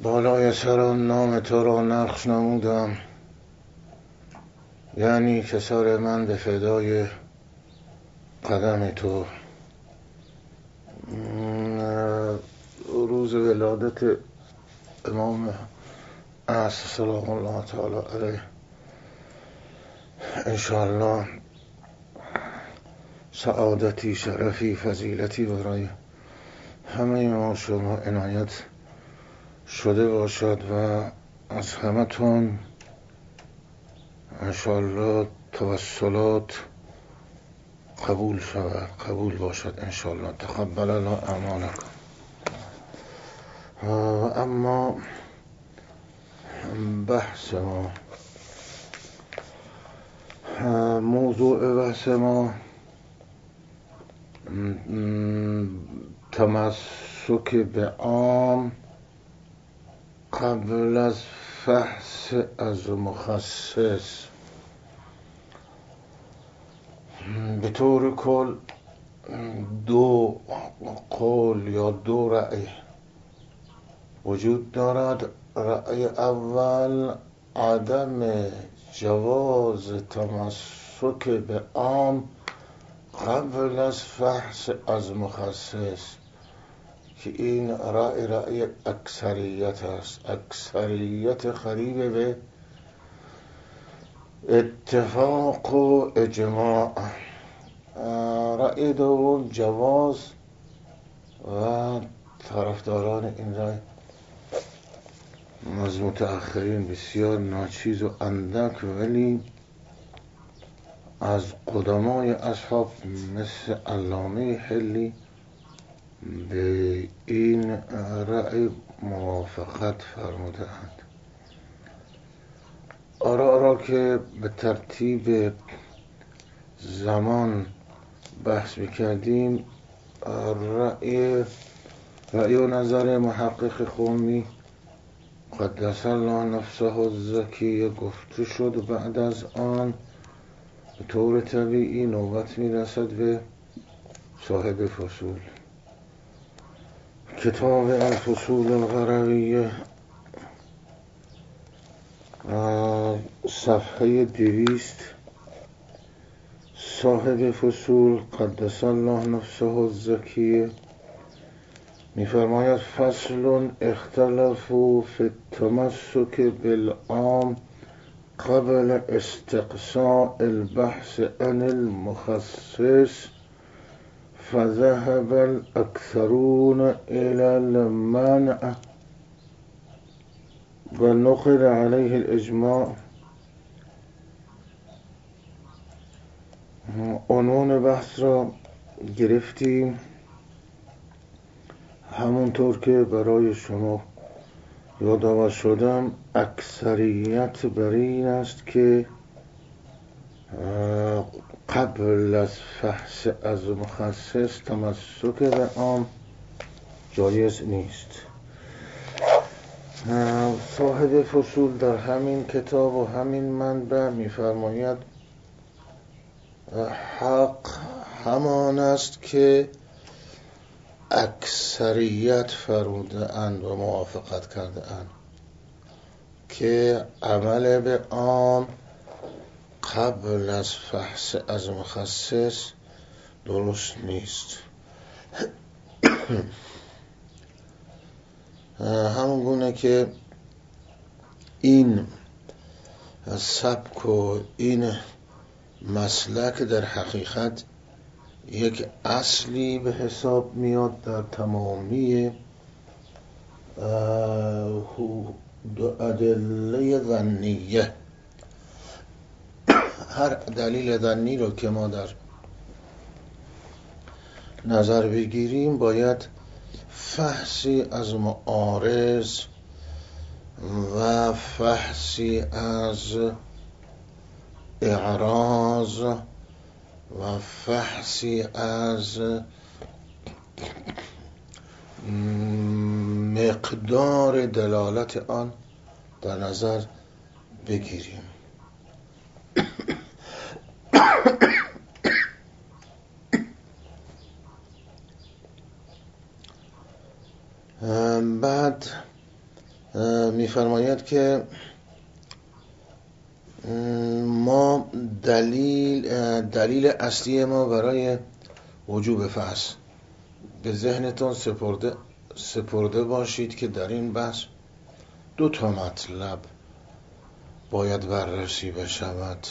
بالای سران نام تو را نقش نمودم، یعنی که سر من به فدای قدم تو. روز ولادت امام عصر سلام الله تعالی علیه انشاءالله سعادتی، شرفی، فضیلتی برای همه ما شما عنایت شده باشد و از همتون انشاءالله توسلات قبول شود، قبول باشد انشاءالله. تقبل الله اعمالکم. اما بحث ما، موضوع بحث ما تمسک به عام قبل از فحص از مخصص. به طور کل دو قول یا دو رأی وجود دارد. رأی اول عدم جواز تمسک به عام قبل از فحص از مخصص، که این رأی اکثریت است، اکثریت قریب به اتفاق و اجماع. رأی دوم جواز و طرفداران این رأی از متأخرین بسیار ناچیز و اندک، ولی از قدمای اصحاب مثل علامه حلی به این رأی موافقت فرمودند. آراء را که به ترتیب زمان بحث میکردیم، رأی و نظر محقق قمی قدس الله نفسه الزکیه گفته شد. بعد از آن به طور طبیعی نوبت میرسد به صاحب فصول. کتاب الفصول القرویه صفحه 200، صاحب فصول قدس الله نفسه الزکیه می‌فرماید: فصل اختلفوا فی التمسک بالعام قبل استقصاء البحث عن المخصص، فذهب الاکثرون الى المنع و نقل علیه الاجماع. عنوان بحث را گرفتیم همونطور که برای شما یادآور شدم. اکثریت بر این است که قبل از فحص از مخصص تمسک به عام جایز نیست. صاحب فصول در همین کتاب و همین منبع می‌فرماید حق همان است که اکثریت فرموده اند و موافقت کرده اند که عمل به عام قبل از فحص از مخصص درست نیست. همون گونه که این سبک و این مسلک در حقیقت یک اصلی به حساب میاد در تمامی ادله ظنیه. هر دلیل ظنی رو که ما در نظر بگیریم باید فحصی از معارض و فحصی از اعراض و فحصی از مقدار دلالت آن در نظر بگیریم. بعد میفرماید که ما دلیل اصلی ما برای وجوب فحص به ذهنتون سپرده باشید که در این بحث 2 مطلب باید بررسی بشود.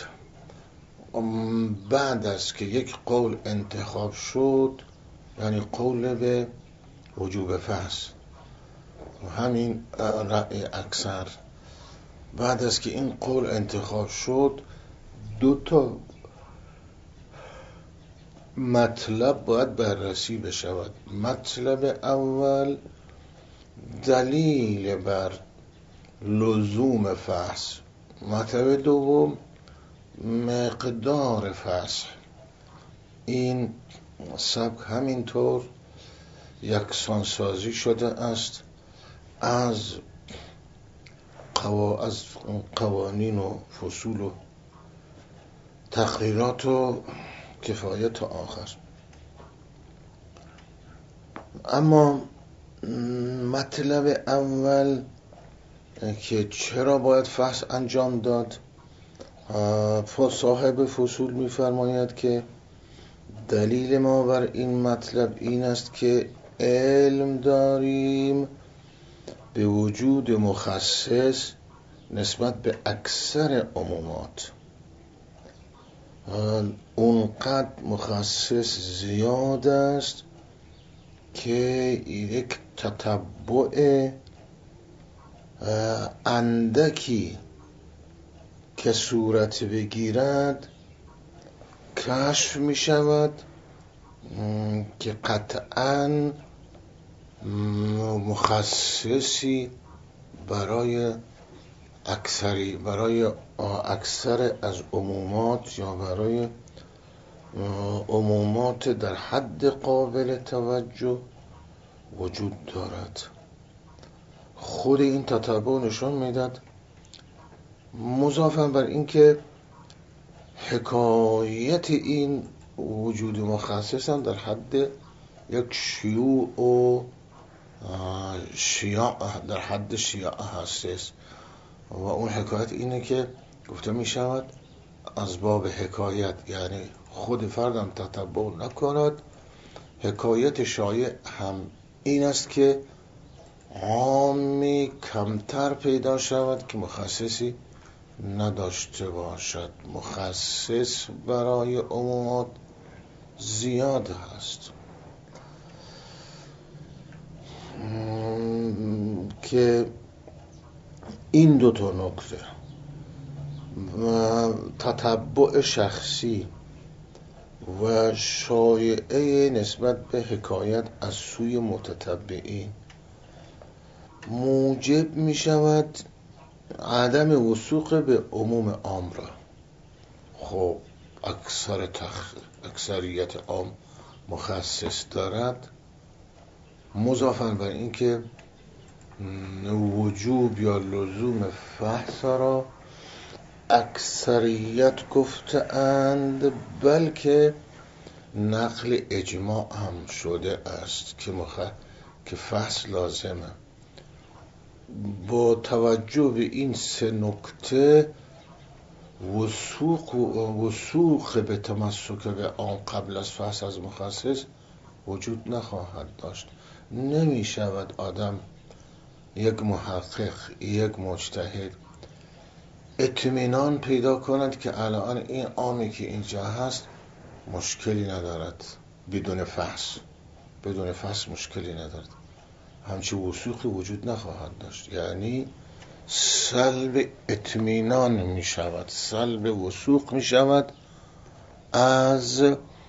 بعد از که یک قول انتخاب شد، یعنی قول به وجوب فحص، همین رأی اکثر، بعد از که این قول انتخاب شد 2 مطلب باید بررسی بشود. مطلب اول دلیل بر لزوم فحص، مطلب دوم مقدار فحص. این سبک همینطور یکسانسازی شده است از قوانین و فصول و تقریرات و کفایت تا آخر. اما مطلب اول که چرا باید فحص انجام داد، صاحب فصول می‌فرماید که دلیل ما بر این مطلب این است که علم داریم به وجود مخصص نسبت به اکثر عمومات. اونقدر مخصص زیاد است که یک تتبع اندکی که صورت بگیرد کشف می شود که قطعاً مخصصی برای اکثر از عمومات یا برای عمومات در حد قابل توجه وجود دارد. خود این تتبع نشان میداد، مضافاً بر این که حکایت این وجود مخصص هم در حد یک شیوع و در حد شیعه هست و اون حکایت اینه که گفته می شود از باب حکایت، یعنی خود فردم تتبع نکند. حکایت شایع هم این است که عامی کمتر پیدا شود که مخصصی نداشته باشد. مخصص برای عمومات زیاد هست که این 2 نکته، تتبع شخصی و شایعه نسبت به حکایت از سوی متتبعین، موجب می شود عدم وثوق به عموم عام را. خب اکثریت عام مخصص دارد، مضافاً بر این که وجوب یا لزوم فحص را اکثریت گفتند، بلکه نقل اجماع هم شده است که فحص لازمه. با توجه به این 3 نکته وثوق به تمسک به عام قبل از فحص از مخصص وجود نخواهد داشت. نمی شود آدم، یک محقق، یک مجتهد اطمینان پیدا کند که الان این عامی که اینجا هست مشکلی ندارد، بدون فحص مشکلی ندارد. همچه وثوقی وجود نخواهد داشت، یعنی سلب اطمینان می شود، سلب وثوق می شود از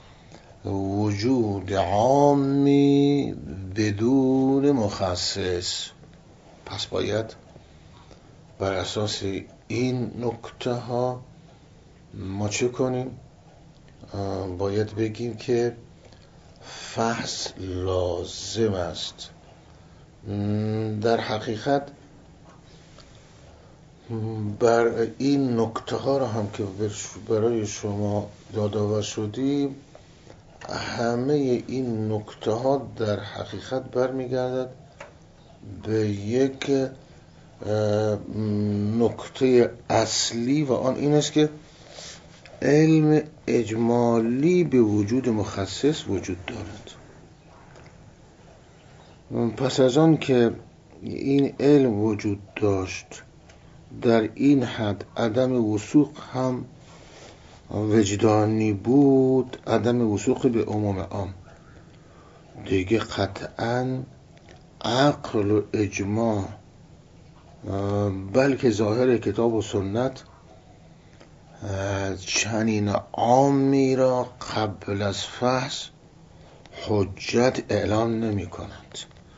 وجود عامی بدون مخصص. پس باید بر اساس این نکته ها ما چه کنیم؟ باید بگیم که فحص لازم است. در حقیقت بر این نکته ها را هم که برای شما یادآور شدیم، همه این نکته ها در حقیقت برمیگردد به یک نکته اصلی و آن این است که علم اجمالی به وجود مخصص وجود دارد. پس از آن که این علم وجود داشت، در این حد عدم وثوق هم وجدانی بود، عدم وثوق به عموم عام، دیگه قطعاً عقل و اجماع بلکه ظاهر کتاب و سنت چنین عامی را قبل از فحص حجت اعلام نمی کند.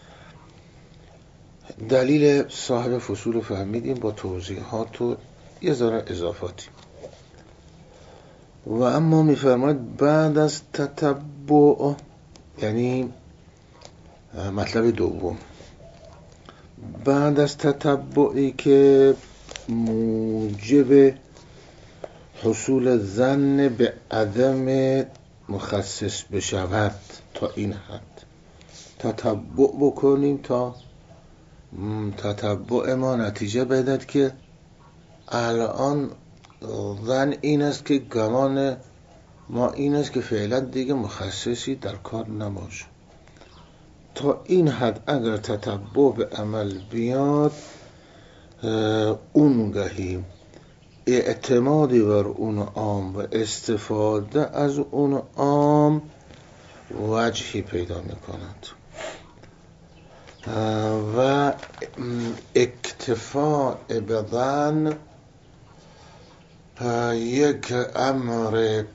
دلیل صاحب فصول فهمیدیم با توضیحات و یه ذره اضافاتی. و اما میفرماید بعد از تتبع، یعنی مطلب دوم، بعد از تتبعی که موجب حصول ظن به عدم مخصص بشود، تا این حد تتبع بکنیم تا تتبع ما نتیجه بدهد که الان ظن این است که گمان ما این است که فعلا دیگه مخصصی در کار نباشه. تا این حد اگر تتبع به عمل بیاد، اونگهی اعتمادی بر اون عام و استفاده از اون عام وجهی پیدا میکند و اکتفاء به ظن یک امر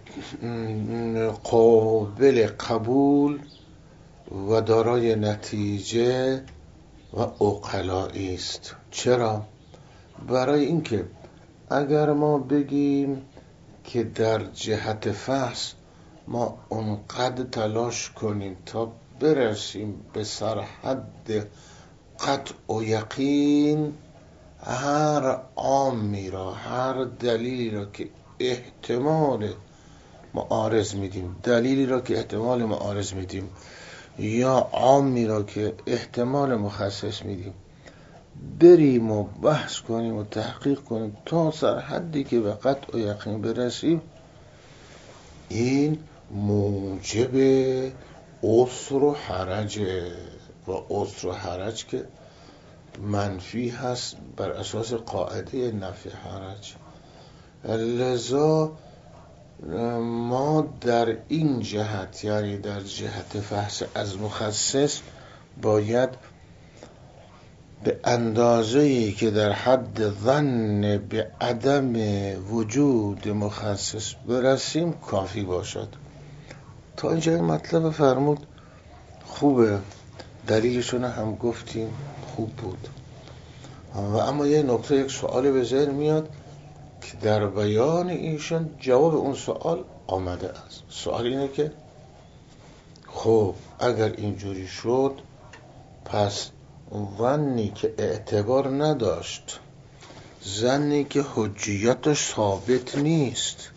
قابل قبول و دارای نتیجه و عقلایی است. چرا؟ برای اینکه اگر ما بگیم که در جهت فحص ما اونقدر تلاش کنیم تا برسیم به سرحد قطع و یقین، هر عامی را، هر دلیلی را که احتمال معارض میدیم، دلیلی را که احتمال معارض میدیم یا عامی را که احتمال مخصص میدیم، بریم و بحث کنیم و تحقیق کنیم تا سرحدی که به قطع و یقین برسیم، این موجب عسر و حرج و عسر و حرج که منفی هست بر اساس قاعده نفی حرج. لذا ما در این جهت، یعنی در جهت فحص از مخصص، باید به اندازه‌ای که در حد ظن به عدم وجود مخصص برسیم کافی باشد. تا اینجا این مطلب فرمود خوبه، دلیلشون هم گفتیم خوب بود. و اما یه نکته، یک سوال به ذهن میاد که در بیان ایشان جواب اون سوال آمده است. سوال اینه که خب اگر اینجوری شد، پس ظنی که اعتبار نداشت، ظنی که حجیتش ثابت نیست،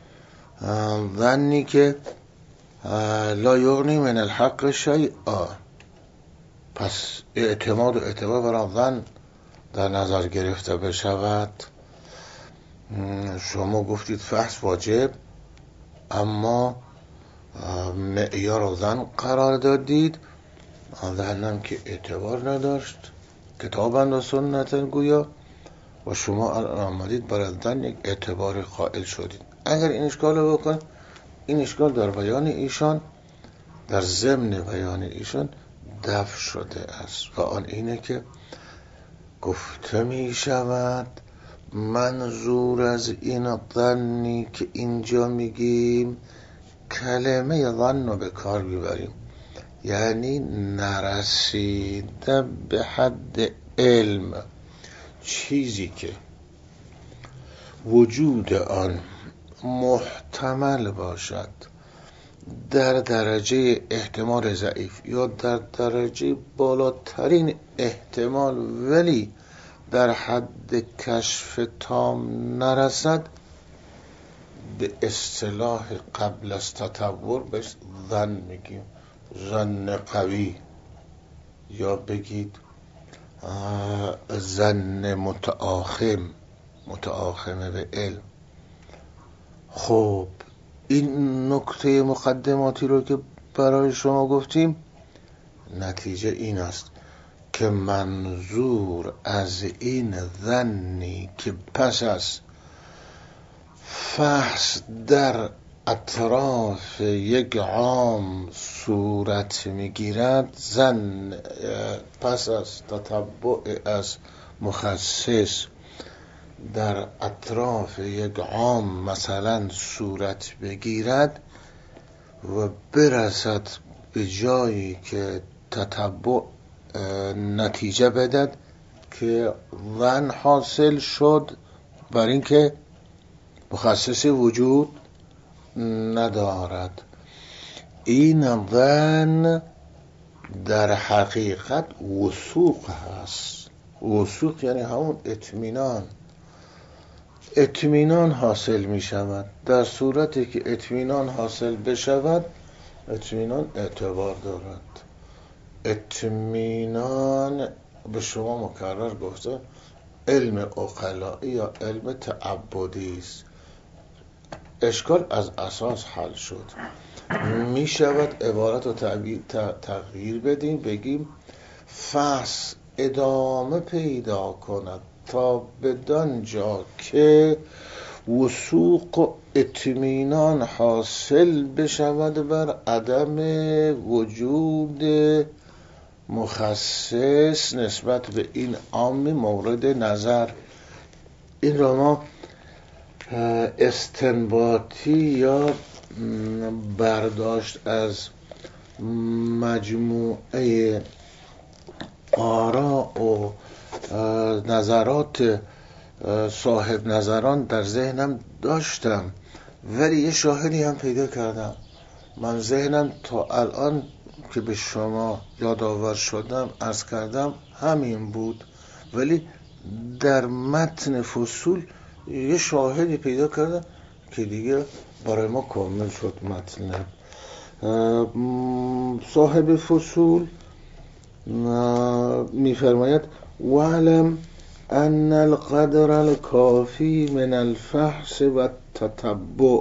ظنی که لا یغنی من الحق شیئا، پس اعتماد و اعتبار برای ظن در نظر گرفته بشود. شما گفتید فحص واجب، اما معیار و ظن قرار دادید، ظنم که اعتبار نداشت، کتابند و سنتن گویا، و شما آمدید برای ظن یک اعتبار قائل شدید. اگر این اشکال رو بکن، این اشکال در بیان ایشان، در ضمن بیان ایشان دفع شده است، و آن اینه که گفته می شود منظور از این ظنی که اینجا میگیم کلمه ظن رو به کار میبریم، یعنی نرسیده به حد علم، چیزی که وجود آن محتمل باشد در درجه احتمال ضعیف یا در درجه بالاترین احتمال، ولی در حد کشف تام نرسد، به اصطلاح قبل از تطور بهش ظن میگیم، ظن قوی، یا بگید ظن متآخمه به علم. خب این نکته مقدماتی رو که برای شما گفتیم، نتیجه این است که منظور از این ظنی که پس از فحص در اطراف یک عام صورت میگیرد، ظن پس از تتبع از مخصص در اطراف یک عام مثلا صورت بگیرد و برسد به جایی که تتبع نتیجه بدد که ظن حاصل شد بر این که مخصصی وجود ندارد. این ظن در حقیقت وثوق هست. وثوق یعنی همون اطمینان حاصل می شود. در صورتی که اطمینان حاصل بشود، اطمینان اعتبار دارد. اطمینان به شما مکرر گفته علم عقلائی یا علم تعبدی است. اشکال از اساس حل شد. می شود عبارت رو تغییر بدیم، بگیم فحص ادامه پیدا کند تا بدان جا که وثوق و اطمینان حاصل بشود بر عدم وجود مخصص نسبت به این عام مورد نظر. این را ما استنباطی یا برداشت از مجموعه آراء و نظرات صاحب نظران در ذهنم داشتم، ولی یه شاهدی هم پیدا کردم. من ذهنم تا الان که به شما یادآور شدم عرض کردم همین بود، ولی در متن فصول یه شاهدی پیدا کردم که دیگه برای ما کامل شد متن. صاحب فصول می‌فرماید وعلم ان القدر الکافی من الفحص و التتبع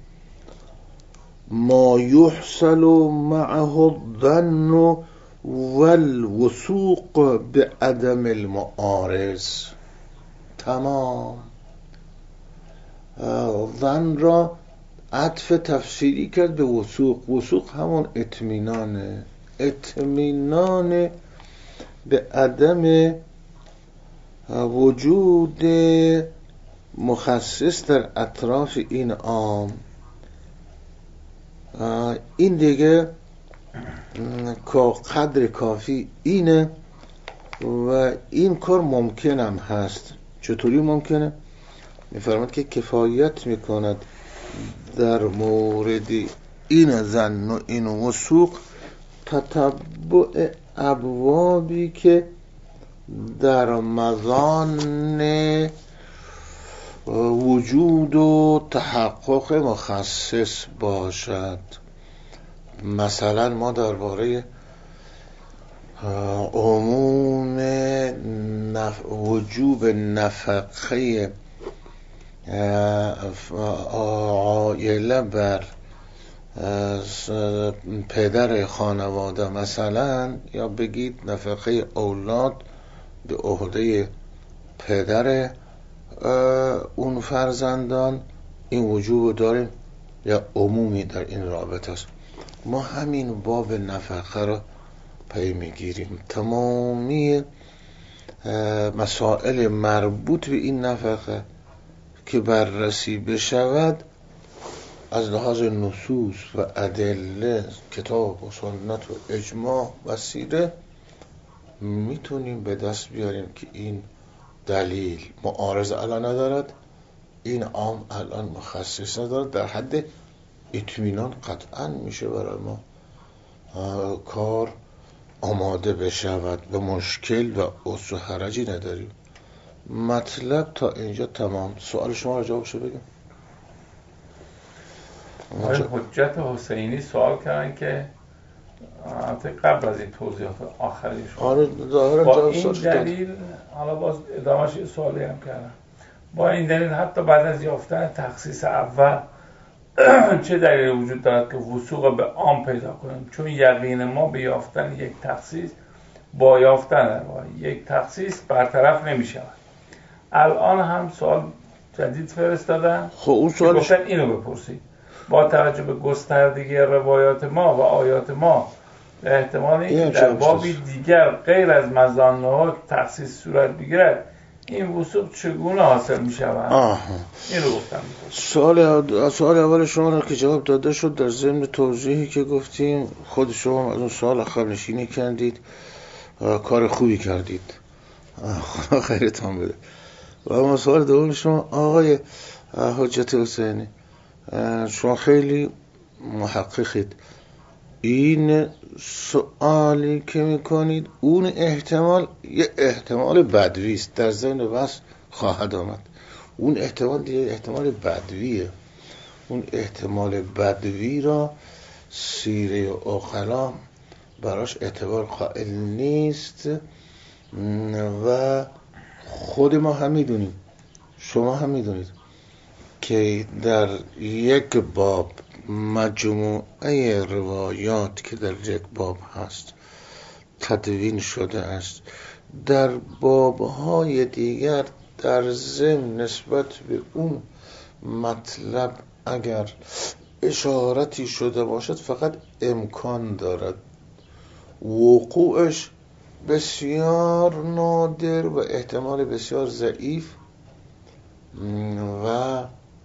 ما یحصل معه الظن والوثوق بعدم المعارض. تمام. ظن را عطف تفسیری کرد به وثوق. وثوق همون اطمینانه، اطمینان به عدم وجود مخصص در اطراف این عام. این دیگه قدر کافی اینه و این کار ممکن هم هست. چطوری ممکنه؟ میفرماد که کفایت میکند در مورد این ظن و این وثوق تتبع ابوابی که در مظان وجود و تحقق مخصص باشد. مثلا ما درباره عموم وجوب نفقه عائله بر پدر خانواده مثلا، یا بگید نفقه اولاد به عهده پدر اون فرزندان، این وجوب داریم یا عمومی در این رابطه است. ما همین باب نفقه را پی میگیریم. تمامی مسائل مربوط به این نفقه که بررسی بشود از لحاظ نصوص و ادله، کتاب و سنت و اجماع و سیره، میتونیم به دست بیاریم که این دلیل معارض الان ندارد، این عام الان مخصص ندارد. در حد اطمینان قطعا میشه برای ما کار آماده بشود، به مشکل و عسر و حرجی نداریم. مطلب تا اینجا تمام. سوال شما را جوابشو بگم. حجت حسینی سوال کردن که قبل از این توضیحات آخری شما. آره ظاهرا با جواب این دلیل، حالا باز ادامهش یه سوالی هم کردم، با این دلیل حتی بعد از یافتن تخصیص اول چه دلیلی وجود دارد که وثوق به عام پیدا کنیم؟ چون یقین ما به یافتن یک تخصیص با یافتن یک تخصیص برطرف نمی شود. الان هم سوال جدید فرستادن. خب اون سوالش گفتن اینو بپرسید: با توجه به گستردگی روایات ما و آیات ما به احتمال اینکه در بابی دیگر غیر از مظانه تخصیص صورت بگیرد، این وثوق چگونه حاصل می شود؟ این رو گفتم. سوال اول شما را که جواب داده شد در ضمن توضیحی که گفتیم. خود شما از اون سوال عقب نشینی کردید، کار خوبی کردید، خدا خیرتان بده. و اما سوال دوم شما آقای حجت حسینی، شما خیلی محققید. این سوالی که میکنید اون احتمال یه احتمال بدوی است، در ضمن بحث خواهد آمد. اون احتمال دیگه احتمال بدویه. اون احتمال بدوی را سیره عقلا براش اعتبار قائل نیست و خود ما هم میدونیم، شما هم میدونید که در یک باب مجموعه روایات که در یک باب هست تدوین شده است، در بابهای دیگر در ضمن نسبت به اون مطلب اگر اشارتی شده باشد فقط امکان دارد، وقوعش بسیار نادر و احتمال بسیار ضعیف و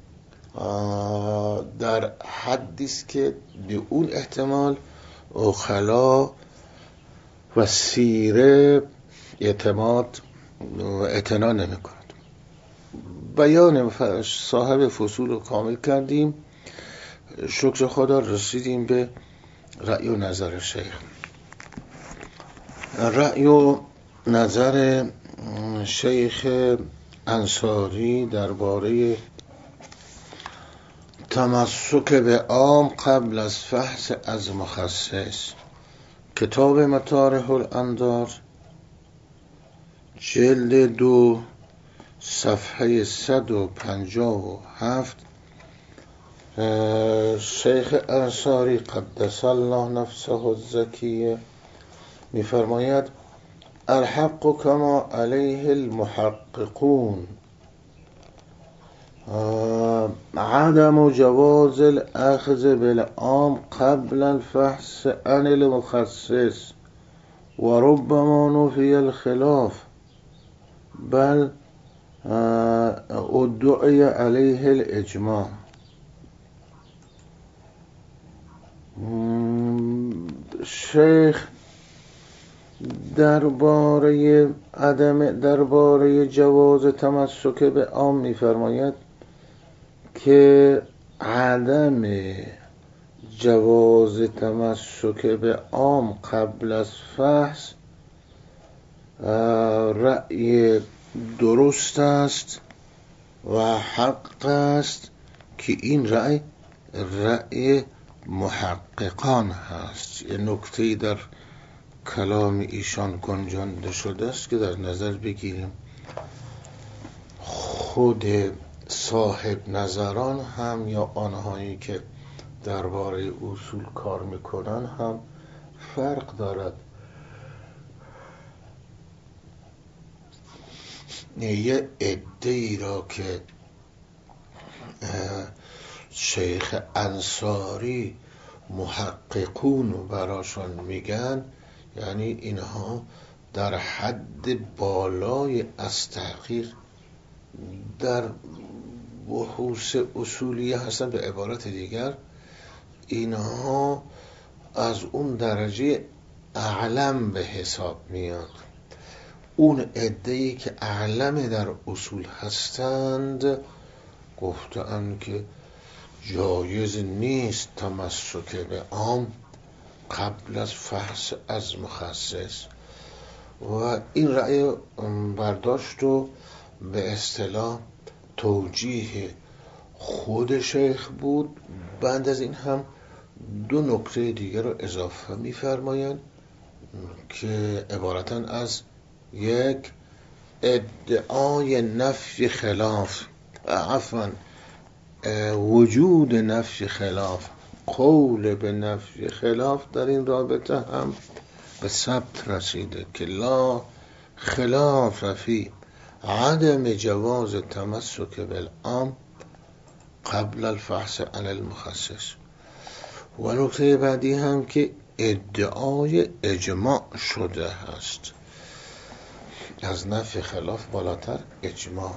در حدی است که به اون احتمال عقلا و سیره اعتماد و اعتنا نمی کند. بیان صاحب فصول رو کامل کردیم. شکر خدا رسیدیم به رأی و نظر شیخ. رأی و نظر شیخ انصاری درباره تمسک به عام قبل از فحص از مخصص، کتاب مطارح الانظار جلد 2 صفحه 157. شیخ انصاری قدس الله نفسه الزکیه می‌فرماید: الحق کما علیه المحققون، عدم جواز الاخذ بالعام قبل الفحص عن المخصص و ربما نفی الخلاف بل ادعی علیه الاجماع. شیخ درباره جواز تمسک به عام می‌فرماید که عدم جواز تمسک به عام قبل از فحص رأی درست است و حق است که این رأی محققان هست. یه نکته‌ای در کلام ایشان گنجانده شده است که در نظر بگیریم. خود صاحب نظران هم یا آنهایی که درباره اصول کار میکنن هم فرق دارد. یه عده‌ای را که شیخ انصاری محققون براشون میگن، یعنی اینها در حد بالای از تحقیق در بحوث اصولیه هستن. به عبارت دیگر اینها از اون درجه اعلم به حساب میاد. اون عده‌ای که اعلم در اصول هستند گفتند که جایز نیست تمسک به عام قبل از فحص از مخصص و این رأی برداشت و به اصطلاح توجیه خود شیخ بود. بعد از این هم دو نکته دیگر رو اضافه می‌فرمایند که عبارتن از یک ادعای نفی خلاف، وجود نفی خلاف، قول به نفی خلاف در این رابطه هم به ثبت رسیده که لا خلاف فی عدم جواز تمسک بالعام قبل الفحص علی المخصص. و نکته بعدی هم که ادعای اجماع شده هست، از نفی خلاف بالاتر اجماع.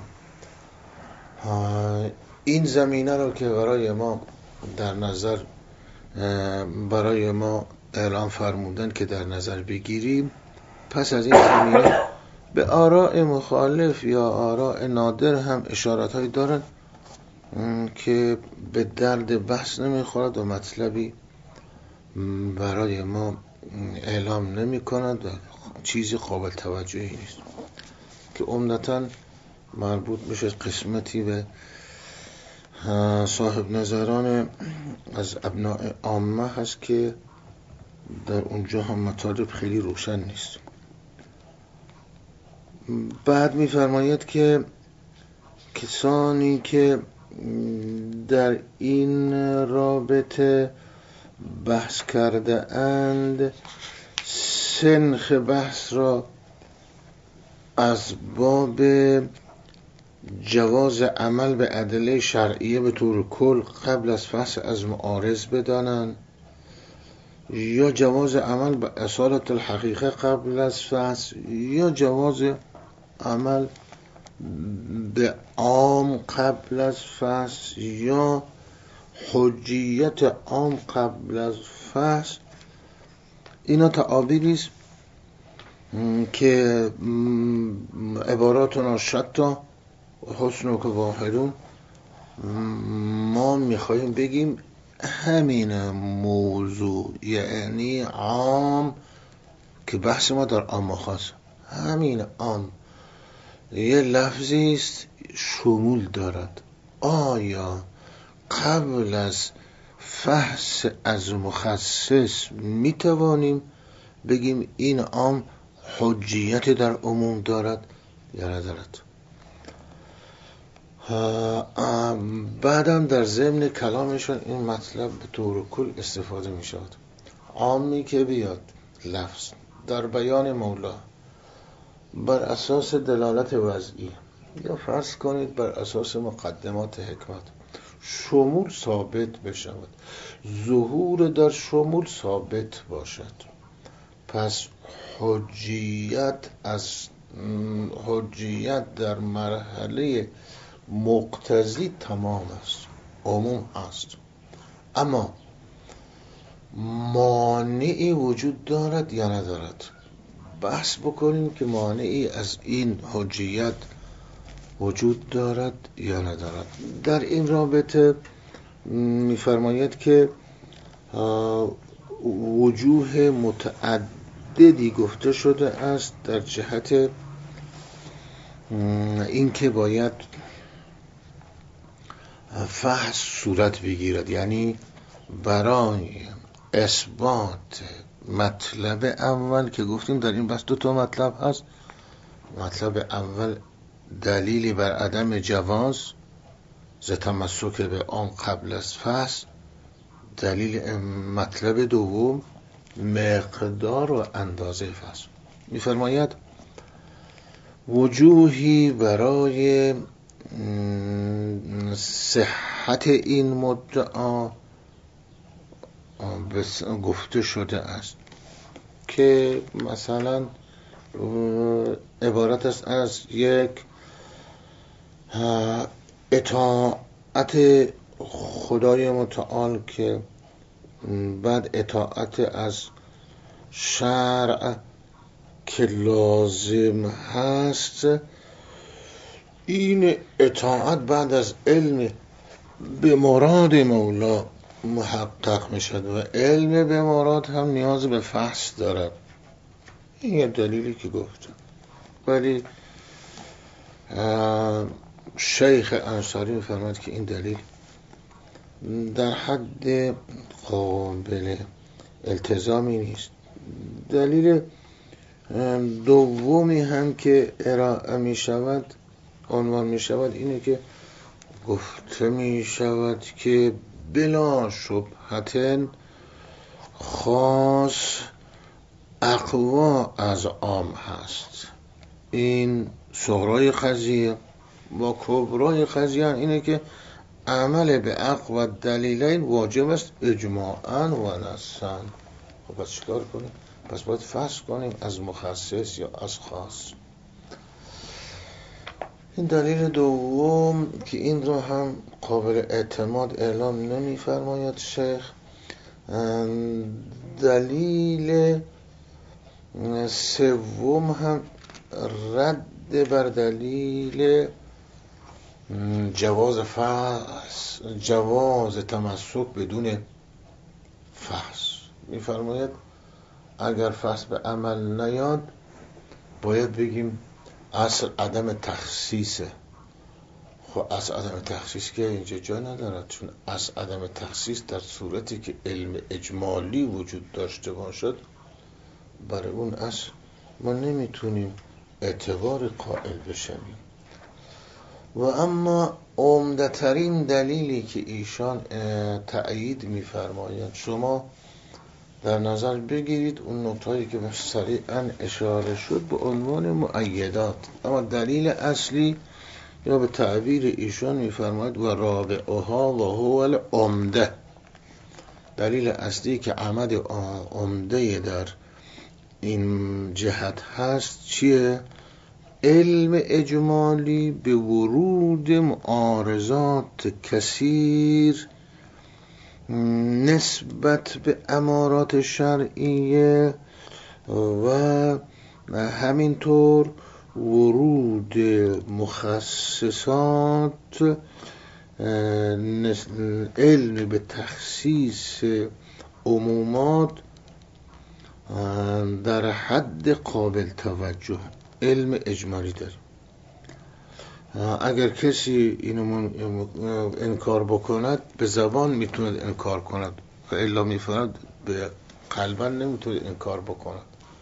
این زمینه رو که برای ما در نظر برای ما اعلام فرمودن که در نظر بگیریم، پس از این زمینه به آراء مخالف یا آراء نادر هم اشارت‌هایی دارن که به درد بحث نمیخورد و مطلبی برای ما اعلام نمی کند و چیزی قابل توجهی نیست که عمدتاً مربوط میشه قسمتی به صاحب نظران از ابناء عامه هست که در اونجا هم مطالب خیلی روشن نیست. بعد میفرماید که کسانی که در این رابطه بحث کرده اند سنخ بحث را از باب جواز عمل به ادله شرعیه به طور کل قبل از فحص از معارض بدانند، یا جواز عمل به اصالت الحقیقه قبل از فحص، یا جواز عمل به عام قبل از فحص، یا حجیت عام قبل از فحص. اینا تعابیری است که عباراتنا شتی حسن که واحدون، ما میخواییم بگیم همین موضوع یعنی عام که بحث ما در عام و خاص، همین عام یه لفظی است شمول دارد. آیا قبل از فحص از مخصص میتوانیم بگیم این عام حجیت در عموم دارد یا ندارد؟ بعدم در ضمن کلامشون این مطلب به طور کل استفاده می شود. عامی که بیاد لفظ در بیان مولا بر اساس دلالت وضعی یا فرض کنید بر اساس مقدمات حکمت شمول ثابت بشود، ظهور در شمول ثابت باشد، پس حجیت در مرحله مقتضی تمام است، عموم است. اما مانعی وجود دارد یا ندارد؟ بحث بکنیم که مانعی از این حجیت وجود دارد یا ندارد. در این رابطه می‌فرماید که وجوه متعددی گفته شده است در جهت اینکه باید فحص صورت بگیرد، یعنی برای اثبات مطلب اول که گفتیم در این بحث دو تا مطلب هست. مطلب اول دلیلی بر عدم جواز ز تمسک به عام قبل از فحص، مطلب دوم مقدار و اندازه فحص. می‌فرماید وجوهی برای صحت این مدعا گفته شده است که مثلا عبارت است از یک اطاعت خدای متعال که بعد اطاعت از شرع که لازم هست. این اطاعت بعد از علم به مراد مولا محقق می شد و علم به مراد هم نیاز به فحص دارد. این یه دلیلی که گفتم، ولی شیخ انصاری می فرماید که این دلیل در حد قابل التزامی نیست. دلیل دومی هم که ارائه می شود، عنوان می شود، اینه که گفته می شود که بلا شبهةً خاص اقوا از عام هست. این صغرای قضیه با کبرای قضیه اینه که عمل به اقوا دلیلین واجب است اجماعاً و نصاً. خب پس چیکار کنیم؟ پس باید فصل کنیم از مخصص یا از خاص. این دلیل دوم که این رو هم قابل اعتماد اعلام نمی فرماید شیخ. دلیل سوم هم رد بر دلیل جواز تمسک بدون فحص. می فرماید اگر فحص به عمل نیاد باید بگیم اصل عدم تخصیصه. خب اصل عدم تخصیص که اینجا جا ندارد، چون اصل عدم تخصیص در صورتی که علم اجمالی وجود داشته باشد برای اون اصل ما نمیتونیم اعتبار قائل بشویم. و اما عمده‌ترین دلیلی که ایشان تأیید می‌فرمایند شما در نظر بگیرید اون نکتهایی که بهش سریعا اشاره شد به عنوان مؤیدات، اما دلیل اصلی یا به تعبیر ایشان می‌فرماید و رابعها و هو العمده. دلیل اصلی که عمد عمده در این جهت هست چیه؟ علم اجمالی به ورود معارضات کثیر نسبت به امارات شرعیه و همینطور ورود مخصصات، علم به تخصیص عمومات در حد قابل توجه. علم اجمالی داره. اگر کسی اینو انکار بکند به زبان میتوند انکار کند و الا میفرد به قلبا نمیتونه انکار بکند،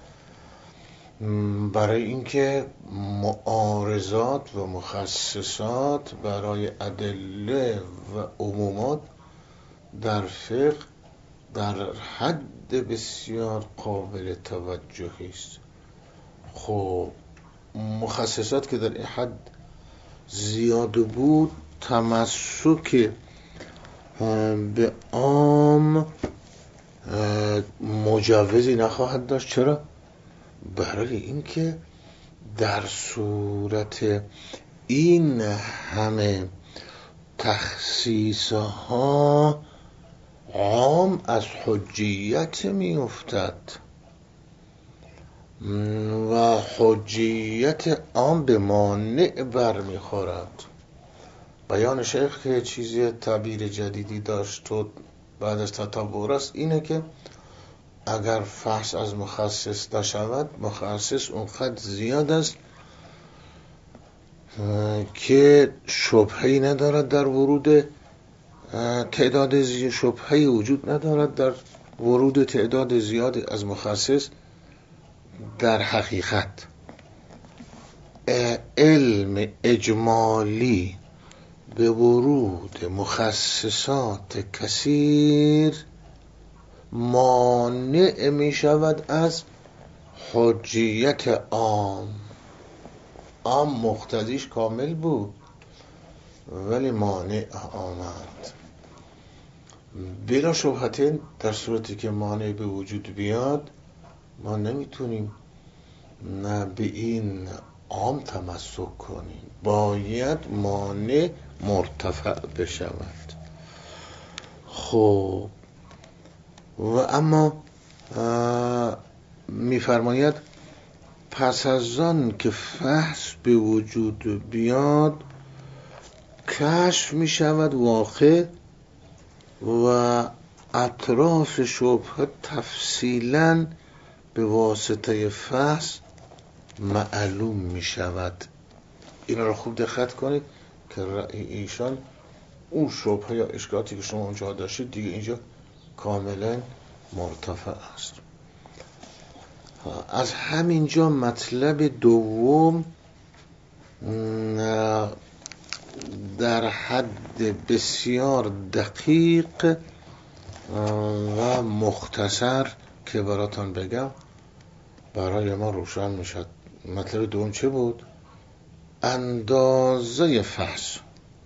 برای اینکه معارضات و مخصصات برای ادله و عمومات در فقه در حد بسیار قابل توجهی است. خب مخصصات که در این حد زیاد بود تمسک به عام مجوزی نخواهد داشت. چرا؟ برای اینکه در صورت این همه تخصیصها عام از حجیت می افتد و حجیت عام به مانع برمی خورد. بیان شیخ که چیزی تعبیر جدیدی داشت و بعد از تطور است اینه که اگر فحص از مخصص نشود، مخصص اونقدر زیاد است که شبهه‌ای ندارد در ورود تعداد زیاد، شبهه‌ای وجود ندارد در ورود تعداد زیاد از مخصص. در حقیقت علم اجمالی به ورود مخصصات کثیر مانع می شود از حجیت عام. عام مقتضیش کامل بود ولی مانع آمد. بلا شبهةً در صورتی که مانع به وجود بیاد ما نمیتونیم نه به این عام تمسک کنیم، باید مانع مرتفع بشود. خب و اما میفرماید پس از آن که فحص به وجود بیاد کشف می شود واقع و اطراف شبهه تفصیلاً به واسطه فحص معلوم می شود. این را خوب دقت کنید که رأی ایشان اون شبهه یا اشکالاتی که شما اونجا داشتید دیگه اینجا کاملا مرتفع است. از همینجا مطلب دوم در حد بسیار دقیق و مختصر که براتون بگم برای ما روشن میشد. مطلب دوم چه بود؟ اندازه فحص.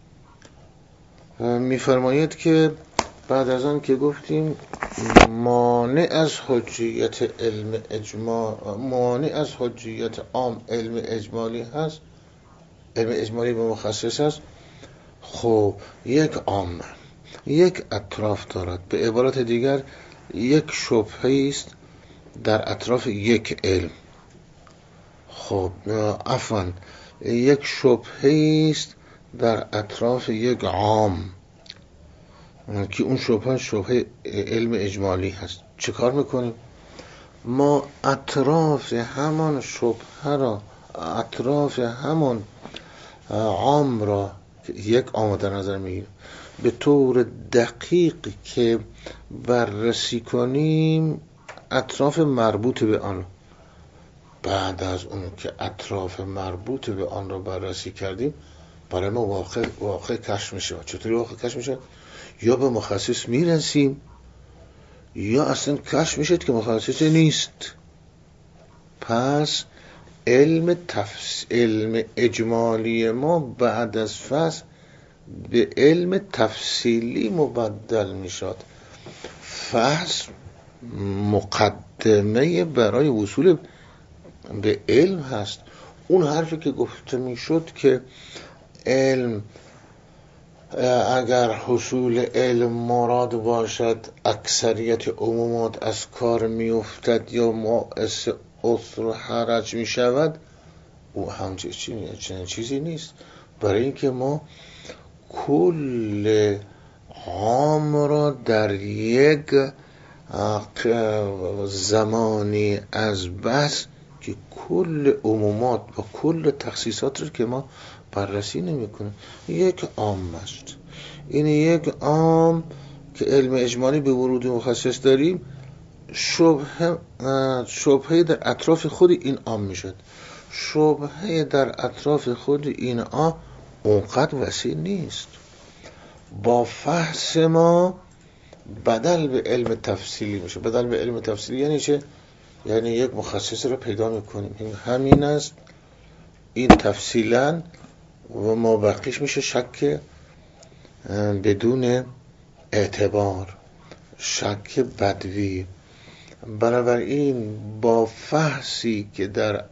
میفرماید که بعد از آن که گفتیم مانع از حجیت علم اجماع، مانع از حجیت عام علم اجمالی هست، علم اجمالی به مخصص هست. خب یک عام یک اطراف دارد، به عبارت دیگر یک شبهه است در اطراف یک علم. خب عفوا یک شبهه است در اطراف یک عام که اون شبهه علم اجمالی هست. چه کار میکنیم؟ ما اطراف همان شبهه را، اطراف همان عام را که یک عام در نظر میگیریم به طور دقیق که بررسی کنیم اطراف مربوط به آن. بعد از اون که اطراف مربوط به آن را بررسی کردیم برای ما واقع کشف میشه. چطوری واقع کشف میشه؟ یا به مخصص میرسیم یا اصلا کشف میشه که مخصص نیست. پس علم اجمالی ما بعد از فصل به علم تفصیلی مبدل میشد. فصل مقدمه برای وصول به علم هست. اون حرفی که گفته میشد که علم اگر حصول علم مراد باشد اکثریت عمومات از کار میافتد یا باعث عسر و حرج میشود، او همچنین چیزی نیست. برای اینکه ما کل عام را در یک زمانی از بس که کل عمومات و کل تخصیصات رو که ما بررسی نمی کنیم، یک عام است. این یک عام که علم اجمالی به ورود مخصص داریم، شبهه در اطراف خود این عام می شد. شبهه در اطراف خود این عام اونقدر وسیع نیست. با فحص ما بدل به علم تفصیلی میشه. بدل به علم تفصیلی یعنی چه؟ یعنی یک مخصص رو پیدا میکنیم، همین است، این تفصیلا و ما بقیش میشه شک بدون اعتبار، شک بدوی. بنابراین با فحصی که در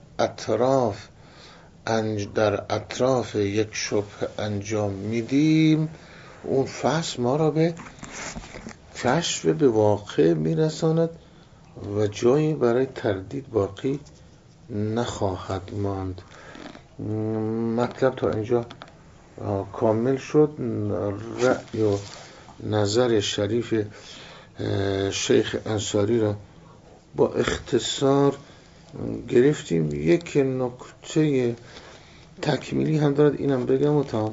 اطراف یک شبهه انجام میدیم، اون فحص ما را به کشف به واقع میرساند و جایی برای تردید باقی نخواهد ماند. مطلب تا اینجا کامل شد. رأی و نظر شریف شیخ انصاری را با اختصار گرفتیم. یک نکته تکمیلی هم دارد، اینم بگم و تا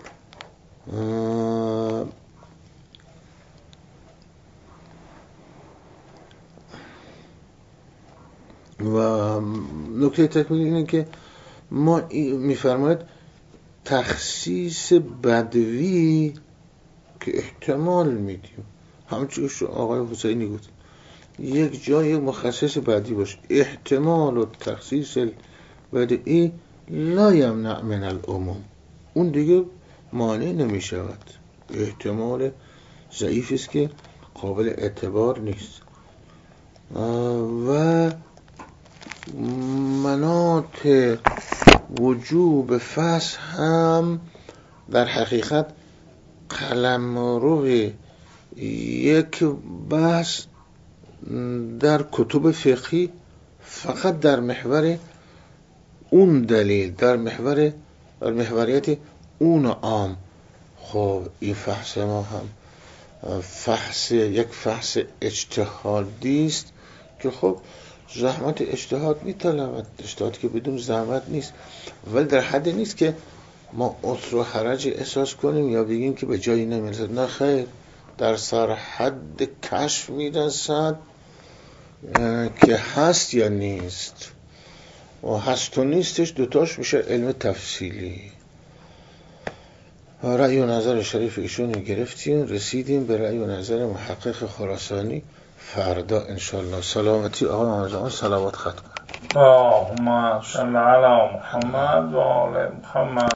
و نکته تکمیلی اینه که ما میفرماید تخصیص بدوی که احتمال میدیم، همچون آقای حسینی گفت یک جای مخصص بدی باشه، احتمال و تخصیص بدی لا یمنع من العموم، اون دیگه مانع نمی شود. احتمال ضعیف است که قابل اعتبار نیست. و مناط وجوب فحص هم در حقیقت قلمرو یک بحث در کتب فقهی فقط در محور اون دلیل، در محوریت اون عام. خب این فحص ما هم یک فحص اجتهادی است که خب زحمت اجتهاد میطلبد، اجتهاد که بدون زحمت نیست، ولی در حد نیست که ما عسر و حرجی احساس کنیم یا بگیم که به جایی نمیرسد؟ نه خیر، در سرحد کشف میرسد که هست یا نیست، و هست و نیستش دوتاش میشه علم تفصیلی. رأی و نظر شریف ایشون گرفتیم، رسیدیم به رأی و نظر محقق خراسانی. فردا انشالله سلامتی آقای محمد جان صلوات ختم. اللهم صل علی محمد و آل محمد.